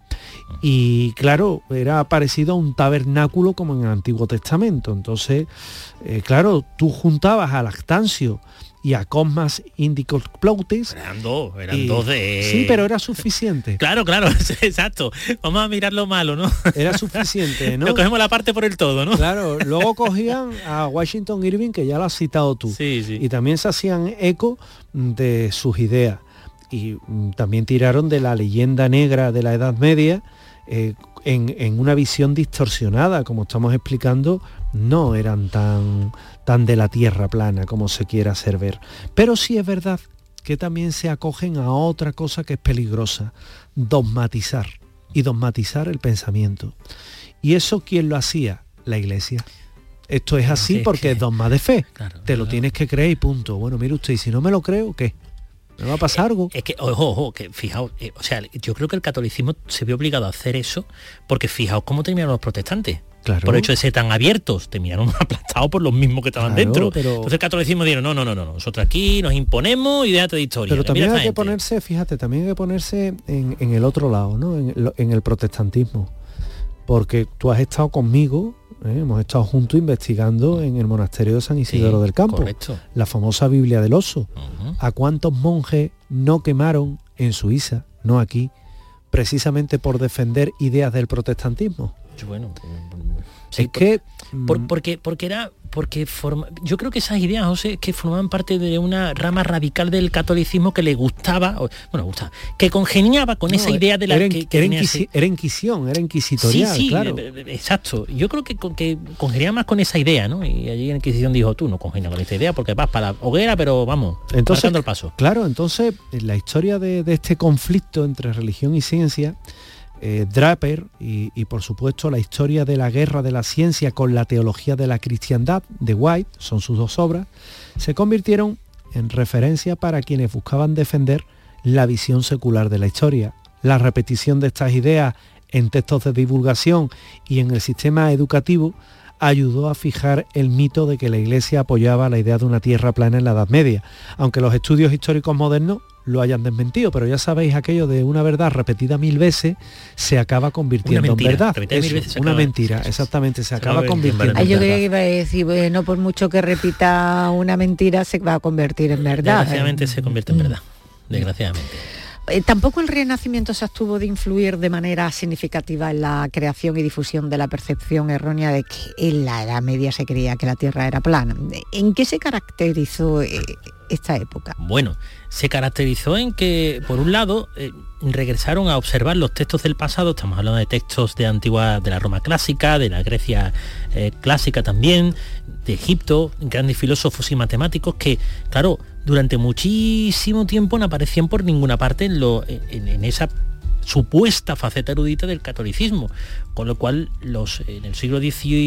Y claro, era parecido a un tabernáculo como en el Antiguo Testamento. Entonces, eh, claro, tú juntabas a Lactancio y a Cosmas Indicopleutes. Eran dos, eran y, dos de... Sí, pero era suficiente. Claro, claro, exacto. Vamos a mirar lo malo, ¿no? Era suficiente, ¿no? Lo cogemos la parte por el todo, ¿no? Claro, luego cogían a Washington Irving, que ya lo has citado tú. Sí, sí. Y también se hacían eco de sus ideas. Y también tiraron de la leyenda negra de la Edad Media, eh, en, en una visión distorsionada, como estamos explicando, no eran tan, tan de la tierra plana como se quiere hacer ver. Pero sí es verdad que también se acogen a otra cosa que es peligrosa, dogmatizar, y dogmatizar el pensamiento. ¿Y eso quién lo hacía? La Iglesia. Esto es así sí, porque es, que... es dogma de fe. Claro, Te claro. lo tienes que creer y punto. Bueno, mire usted, y si no me lo creo, ¿qué? ¿Me va a pasar algo? Es que, ojo, ojo, que fijaos, eh, o sea, yo creo que el catolicismo se vio obligado a hacer eso porque fijaos cómo terminaron los protestantes. Claro. Por el hecho de ser tan abiertos, terminaron aplastados por los mismos que estaban claro, dentro. Pero... Entonces el catolicismo dijeron, no, no, no, no, nosotros aquí nos imponemos y déjate de historia. Pero también hay que gente. ponerse, fíjate, también hay que ponerse en, en el otro lado, ¿no? En, en el protestantismo. Porque tú has estado conmigo, ¿eh? hemos estado juntos investigando en el monasterio de San Isidoro sí, del Campo, correcto. La famosa Biblia del Oso. Uh-huh. ¿A cuántos monjes no quemaron en Suiza, no aquí, precisamente por defender ideas del protestantismo? Bueno, sí, es que por, porque porque era porque forma, yo creo que esas ideas, José, que formaban parte de una rama radical del catolicismo que le gustaba, bueno, gustaba, que congeniaba con no, esa idea de la era, que, que era, inquisi, era inquisición, era inquisitorial, sí, sí, claro. Exacto. Yo creo que, que congeniaba más con esa idea, ¿no? Y allí en la Inquisición dijo, tú no congenias con esta idea porque vas para la hoguera, pero vamos, entonces, marcando el paso. Claro, entonces la historia de, de este conflicto entre religión y ciencia, Eh, Draper y, y por supuesto la historia de la guerra de la ciencia con la teología de la cristiandad de White, son sus dos obras, se convirtieron en referencia para quienes buscaban defender la visión secular de la historia. La repetición de estas ideas en textos de divulgación y en el sistema educativo ayudó a fijar el mito de que la Iglesia apoyaba la idea de una tierra plana en la Edad Media, aunque los estudios históricos modernos lo hayan desmentido, pero ya sabéis aquello de una verdad repetida mil veces se acaba convirtiendo mentira, en verdad. Eso, veces una acaba, mentira, sí, exactamente, se, se acaba convirtiendo en Yo verdad. creo que iba a decir, bueno, por mucho que repita una mentira se va a convertir en verdad. Desgraciadamente eh. se convierte en verdad, desgraciadamente. Eh, tampoco el Renacimiento se abstuvo de influir de manera significativa en la creación y difusión de la percepción errónea de que en la Edad Media se creía que la Tierra era plana. ¿En qué se caracterizó eh, esta época? Bueno, se caracterizó en que, por un lado, eh, regresaron a observar los textos del pasado, estamos hablando de textos de antigua, de la Roma clásica, de la Grecia eh, clásica también, de Egipto, grandes filósofos y matemáticos que, claro, durante muchísimo tiempo no aparecían por ninguna parte en, lo, en, en esa supuesta faceta erudita del catolicismo, con lo cual los en el siglo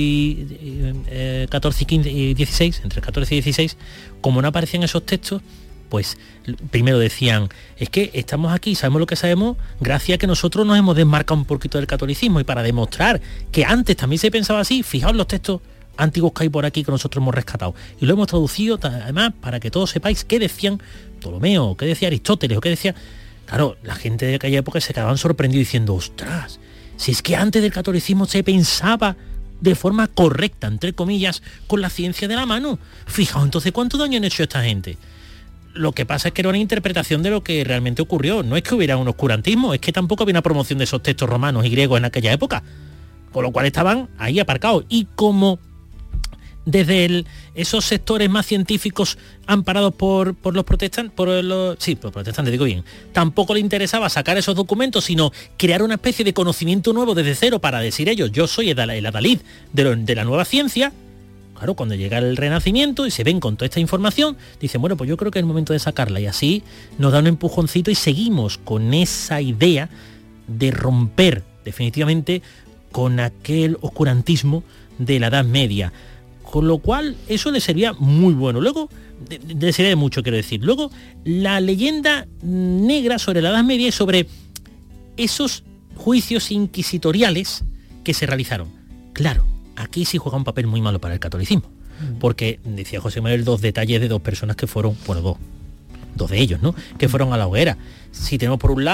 catorce y quince y dieciséis, entre el catorce y dieciséis, como no aparecían esos textos, pues primero decían, es que estamos aquí, sabemos lo que sabemos, gracias a que nosotros nos hemos desmarcado un poquito del catolicismo, y para demostrar que antes también se pensaba así, fijaos los textos antiguos que hay por aquí que nosotros hemos rescatado, y lo hemos traducido además para que todos sepáis qué decían Ptolomeo, qué decía Aristóteles, o qué decía... Claro, la gente de aquella época se quedaban sorprendidos diciendo, ostras, si es que antes del catolicismo se pensaba de forma correcta, entre comillas, con la ciencia de la mano. Fijaos, entonces, ¿cuánto daño han hecho esta gente? Lo que pasa es que era una interpretación de lo que realmente ocurrió. No es que hubiera un oscurantismo, es que tampoco había una promoción de esos textos romanos y griegos en aquella época. Con lo cual estaban ahí aparcados. Y como desde el, esos sectores más científicos amparados por, por los protestantes, por los, sí, por protestantes, digo bien, tampoco le interesaba sacar esos documentos, sino crear una especie de conocimiento nuevo desde cero para decir ellos, yo soy el, el adalid de, lo, de la nueva ciencia. Claro, cuando llega el Renacimiento y se ven con toda esta información, dicen, bueno, pues yo creo que es el momento de sacarla, y así nos da un empujoncito y seguimos con esa idea de romper definitivamente con aquel oscurantismo de la Edad Media. Con lo cual eso le sería muy bueno. Luego, le sería de mucho, quiero decir. Luego, la leyenda negra sobre la Edad Media y sobre esos juicios inquisitoriales que se realizaron. Claro, aquí sí juega un papel muy malo para el catolicismo. Porque, decía José Manuel, dos detalles de dos personas que fueron, bueno, dos, dos de ellos, ¿no? Que fueron a la hoguera. Si tenemos por un lado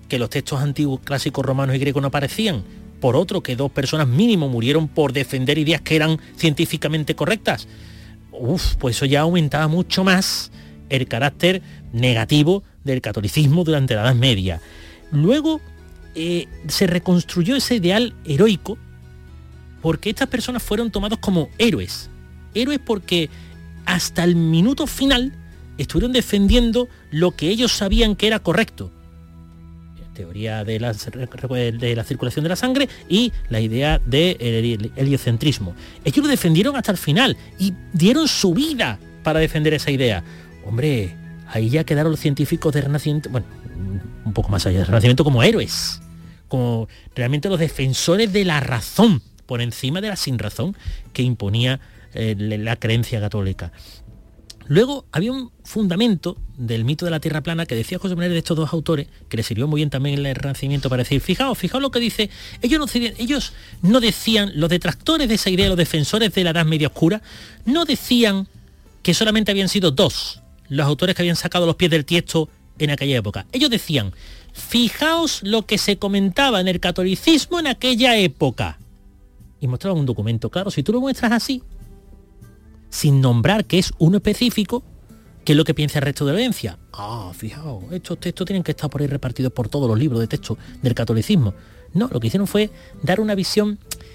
que los textos antiguos, clásicos romanos y griegos no aparecían. Por otro, que dos personas mínimo murieron por defender ideas que eran científicamente correctas. Uf, pues eso ya aumentaba mucho más el carácter negativo del catolicismo durante la Edad Media. Luego eh, se reconstruyó ese ideal heroico porque estas personas fueron tomados como héroes. Héroes porque hasta el minuto final estuvieron defendiendo lo que ellos sabían que era correcto. Teoría de la, de la circulación de la sangre y la idea del heliocentrismo. Ellos lo defendieron hasta el final y dieron su vida para defender esa idea. Hombre, ahí ya quedaron los científicos del Renacimiento, bueno, un poco más allá del Renacimiento, como héroes, como realmente los defensores de la razón, por encima de la sinrazón que imponía eh, la creencia católica. Luego había un fundamento del mito de la Tierra plana que decía José Manuel de estos dos autores, que le sirvió muy bien también en el Renacimiento para decir, fijaos, fijaos lo que dice, ellos no, ellos no decían, los detractores de esa idea, los defensores de la Edad Media Oscura, no decían que solamente habían sido dos los autores que habían sacado los pies del tiesto en aquella época. Ellos decían, fijaos lo que se comentaba en el catolicismo en aquella época. Y mostraban un documento, claro, si tú lo muestras así, sin nombrar que es uno específico, ¿qué es lo que piensa el resto de la audiencia? Ah, fijaos, estos textos tienen que estar por ahí repartidos por todos los libros de texto del catolicismo. No, lo que hicieron fue dar una visión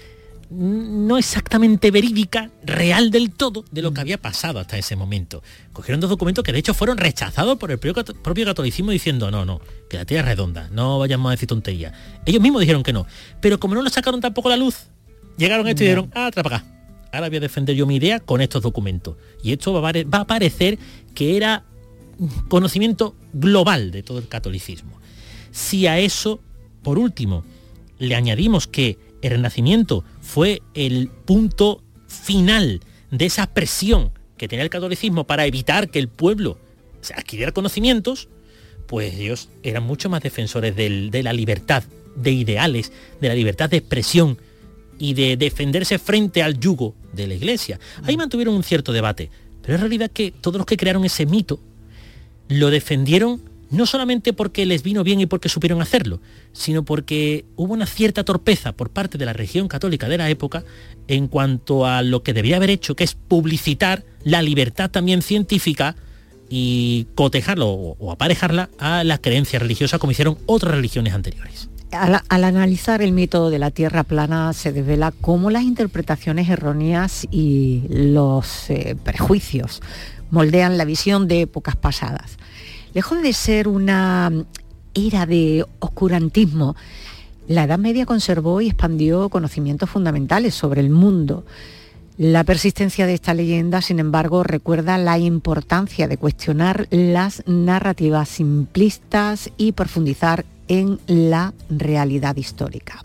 no exactamente verídica, real del todo, de lo que había pasado hasta ese momento. Cogieron dos documentos que de hecho fueron rechazados por el propio catolicismo diciendo, no, no, que la tierra es redonda, no vayamos a decir tonterías. Ellos mismos dijeron que no, pero como no lo sacaron tampoco a la luz, llegaron a esto y dijeron, ah, trae para acá. Ahora voy a defender yo mi idea con estos documentos. Y esto va a, va a parecer que era conocimiento global de todo el catolicismo. Si a eso, por último, le añadimos que el Renacimiento fue el punto final de esa presión que tenía el catolicismo para evitar que el pueblo adquiriera conocimientos, pues ellos eran mucho más defensores del, de la libertad de ideales, de la libertad de expresión y de defenderse frente al yugo de la Iglesia. Ahí mantuvieron un cierto debate, pero es realidad que todos los que crearon ese mito lo defendieron no solamente porque les vino bien y porque supieron hacerlo, sino porque hubo una cierta torpeza por parte de la religión católica de la época en cuanto a lo que debía haber hecho, que es publicitar la libertad también científica y cotejarlo o, o aparejarla a la creencia religiosa como hicieron otras religiones anteriores. Al, al analizar el mito de la Tierra plana se desvela cómo las interpretaciones erróneas y los eh, prejuicios moldean la visión de épocas pasadas. Lejos de ser una era de oscurantismo, la Edad Media conservó y expandió conocimientos fundamentales sobre el mundo. La persistencia de esta leyenda, sin embargo, recuerda la importancia de cuestionar las narrativas simplistas y profundizar en la realidad histórica.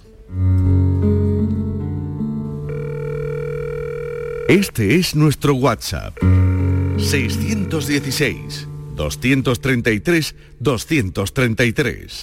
Este es nuestro WhatsApp. seiscientos dieciséis, doscientos treinta y tres, doscientos treinta y tres.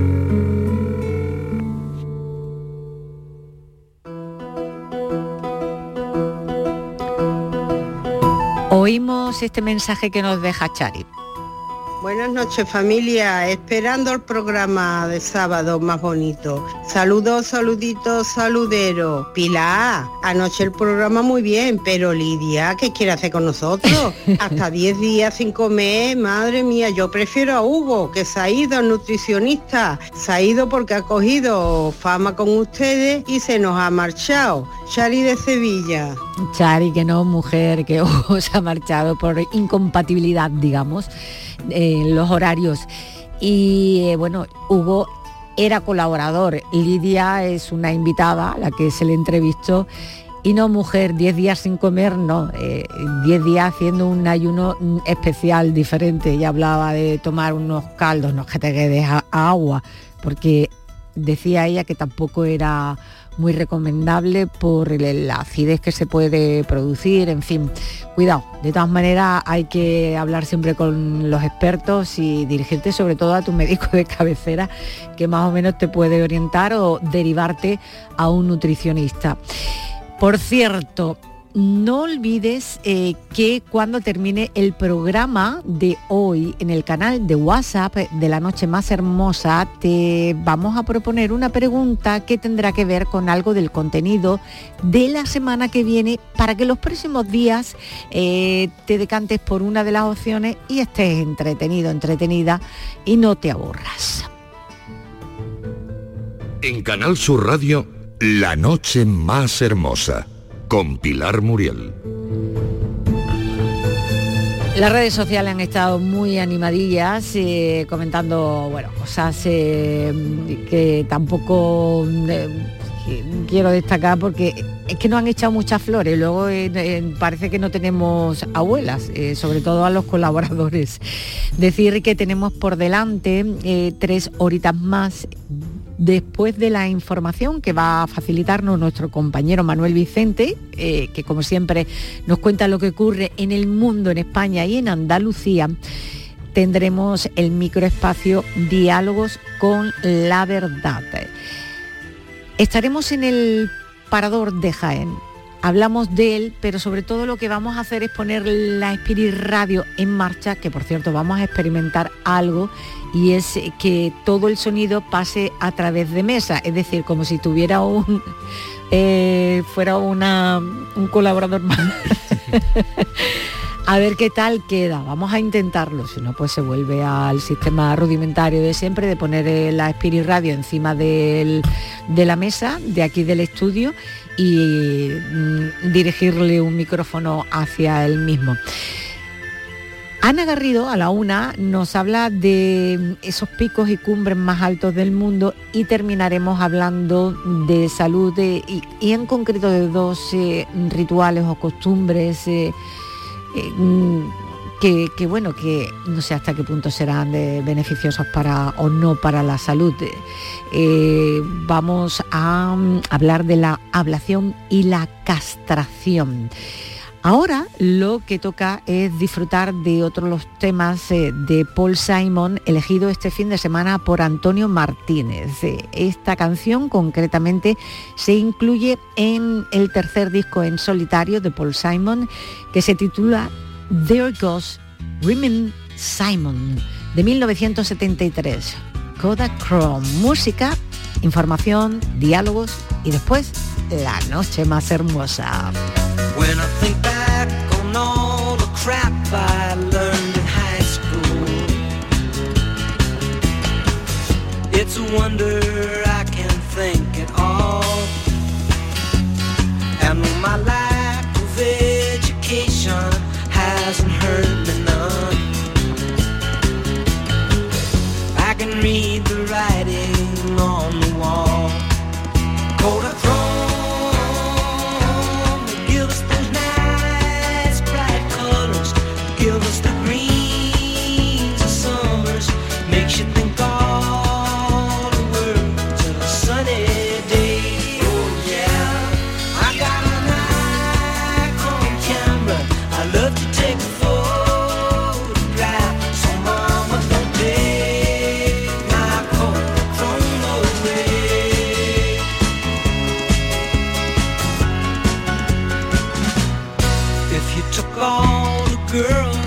Oímos este mensaje que nos deja Chari. Buenas noches, familia, esperando el programa de sábado más bonito. Saludos, saluditos, saluderos. Pilar, anoche el programa muy bien, pero Lidia, ¿qué quiere hacer con nosotros? Hasta diez días sin comer, madre mía, yo prefiero a Hugo, que se ha ido, el nutricionista. Se ha ido porque ha cogido fama con ustedes y se nos ha marchado. Chari de Sevilla. Chari, que no, mujer, que Hugo se ha marchado por incompatibilidad, digamos, en los horarios. Y eh, bueno, Hugo era colaborador, Lidia es una invitada a la que se le entrevistó. Y no, mujer, diez días sin comer, no, eh, diez días haciendo un ayuno especial, diferente. Ella hablaba de tomar unos caldos, no que te quedes a, a agua, porque decía ella que tampoco era muy recomendable por la acidez que se puede producir, en fin, cuidado. De todas maneras hay que hablar siempre con los expertos y dirigirte sobre todo a tu médico de cabecera, que más o menos te puede orientar o derivarte a un nutricionista. Por cierto, no olvides eh, que cuando termine el programa de hoy en el canal de WhatsApp de La Noche Más Hermosa te vamos a proponer una pregunta que tendrá que ver con algo del contenido de la semana que viene para que los próximos días eh, te decantes por una de las opciones y estés entretenido, entretenida y no te aburras. En Canal Sur Radio, La Noche Más Hermosa, con Pilar Muriel. Las redes sociales han estado muy animadillas, eh, comentando bueno, cosas eh, que tampoco eh, quiero destacar porque es que nos han echado muchas flores. Luego eh, eh, parece que no tenemos abuelas, eh, sobre todo a los colaboradores. Decir que tenemos por delante eh, tres horitas más después de la información que va a facilitarnos nuestro compañero Manuel Vicente, eh, que como siempre nos cuenta lo que ocurre en el mundo, en España y en Andalucía. Tendremos el microespacio Diálogos con la Verdad. Estaremos en el Parador de Jaén. Hablamos de él, pero sobre todo lo que vamos a hacer es poner la Spirit Radio en marcha, que por cierto vamos a experimentar algo, y es que todo el sonido pase a través de mesa, es decir, como si tuviera un eh, fuera una, un colaborador más. A ver qué tal queda, vamos a intentarlo, si no pues se vuelve al sistema rudimentario de siempre, de poner la Spirit Radio encima del, de la mesa, de aquí del estudio, y mm, dirigirle un micrófono hacia él mismo. Ana Garrido, a la una, nos habla de esos picos y cumbres más altos del mundo y terminaremos hablando de salud de, y, y en concreto de dos eh, rituales o costumbres eh, eh, que, que, bueno, que no sé hasta qué punto serán de beneficiosos para o no para la salud. Eh, vamos a um, hablar de la ablación y la castración. Ahora lo que toca es disfrutar de otros los temas eh, de Paul Simon, elegido este fin de semana por Antonio Martínez. Eh, esta canción concretamente se incluye en el tercer disco en solitario de Paul Simon, que se titula There Goes Rhythm Simon, de mil novecientos setenta y tres. Kodachrome, música, información, diálogos y después la noche más hermosa. When I think back on all the crap I learned in high school, it's a wonder I can think at all. And my lack of education hasn't hurt me none. I can read the writing on the wall. Kodachrome, give us those nice bright colors, give us the greens of summers, makes you think all the words of a sunny day. Oh yeah, I got a Nikon camera, I love to take a photograph, so mama don't take my Kodachrome away. If you took all the girls